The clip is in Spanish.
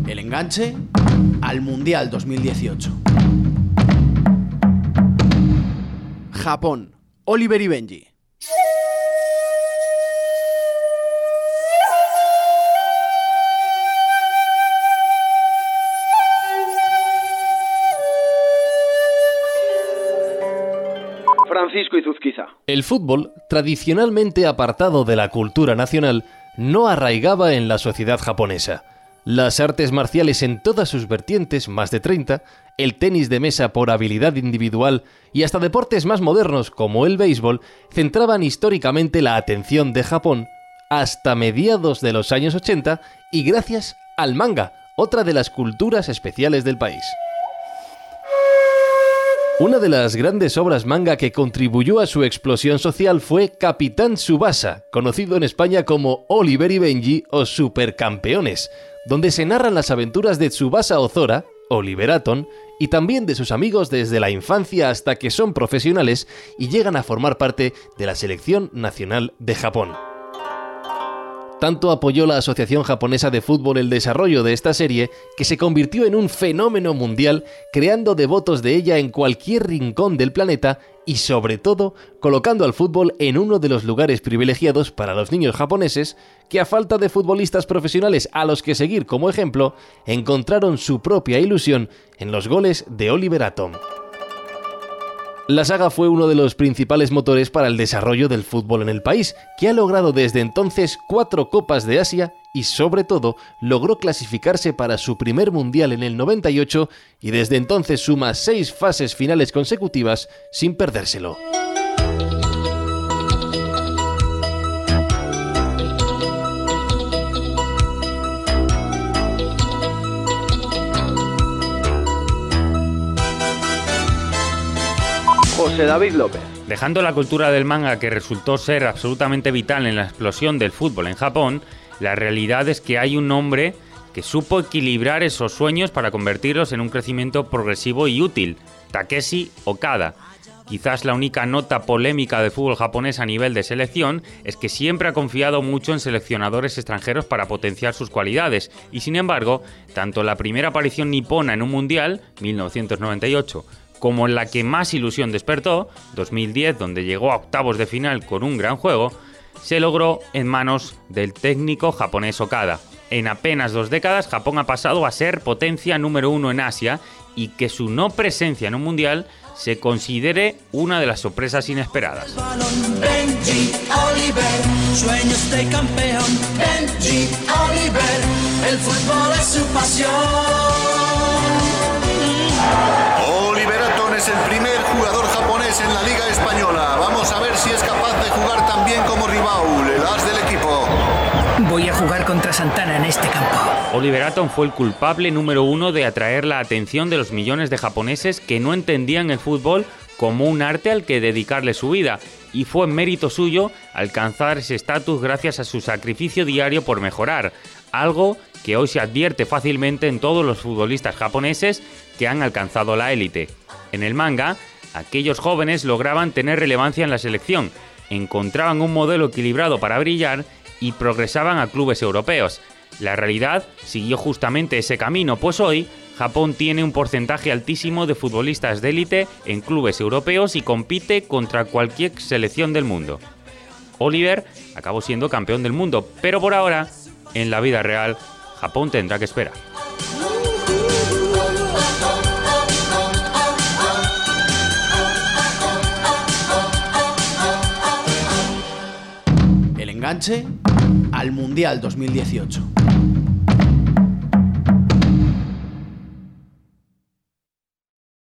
El enganche al Mundial 2018. Japón, Oliver y Benji. Francisco Izuzquiza. El fútbol, tradicionalmente apartado de la cultura nacional, no arraigaba en la sociedad japonesa. Las artes marciales en todas sus vertientes, más de 30, el tenis de mesa por habilidad individual y hasta deportes más modernos como el béisbol, centraban históricamente la atención de Japón hasta mediados de los años 80 y gracias al manga, otra de las culturas especiales del país. Una de las grandes obras manga que contribuyó a su explosión social fue Capitán Tsubasa, conocido en España como Oliver y Benji o Supercampeones, donde se narran las aventuras de Tsubasa Ozora, Oliver Atom, y también de sus amigos desde la infancia hasta que son profesionales y llegan a formar parte de la selección nacional de Japón. Tanto apoyó la Asociación Japonesa de Fútbol el desarrollo de esta serie que se convirtió en un fenómeno mundial, creando devotos de ella en cualquier rincón del planeta y, sobre todo, colocando al fútbol en uno de los lugares privilegiados para los niños japoneses que, a falta de futbolistas profesionales a los que seguir como ejemplo, encontraron su propia ilusión en los goles de Oliver Atom. La saga fue uno de los principales motores para el desarrollo del fútbol en el país, que ha logrado desde entonces 4 Copas de Asia y, sobre todo, logró clasificarse para su primer Mundial en el 98 y desde entonces suma 6 fases finales consecutivas sin perdérselo. José David López. Dejando la cultura del manga, que resultó ser absolutamente vital en la explosión del fútbol en Japón, la realidad es que hay un hombre que supo equilibrar esos sueños para convertirlos en un crecimiento progresivo y útil: Takeshi Okada. Quizás la única nota polémica del fútbol japonés a nivel de selección es que siempre ha confiado mucho en seleccionadores extranjeros para potenciar sus cualidades, y sin embargo, tanto la primera aparición nipona en un mundial, 1998, como en la que más ilusión despertó, 2010, donde llegó a octavos de final con un gran juego, se logró en manos del técnico japonés Okada. En apenas 2 décadas, Japón ha pasado a ser potencia número 1 en Asia, y que su no presencia en un mundial se considere una de las sorpresas inesperadas. Benji, Oliver, sueños de campeón. Benji, Oliver, el fútbol es su pasión. Oliver Atom es el primer jugador japonés en la Liga Española. Vamos a ver si es capaz de jugar tan bien como Ribaul, el as del equipo. Voy a jugar contra Santana en este campo. Oliver Atom fue el culpable número 1 de atraer la atención de los millones de japoneses que no entendían el fútbol como un arte al que dedicarle su vida, y fue mérito suyo alcanzar ese estatus gracias a su sacrificio diario por mejorar, algo que hoy se advierte fácilmente en todos los futbolistas japoneses que han alcanzado la élite. En el manga, aquellos jóvenes lograban tener relevancia en la selección, encontraban un modelo equilibrado para brillar y progresaban a clubes europeos. La realidad siguió justamente ese camino, pues hoy Japón tiene un porcentaje altísimo de futbolistas de élite en clubes europeos y compite contra cualquier selección del mundo. Oliver acabó siendo campeón del mundo, pero por ahora, en la vida real, Japón tendrá que esperar. El enganche al Mundial 2018.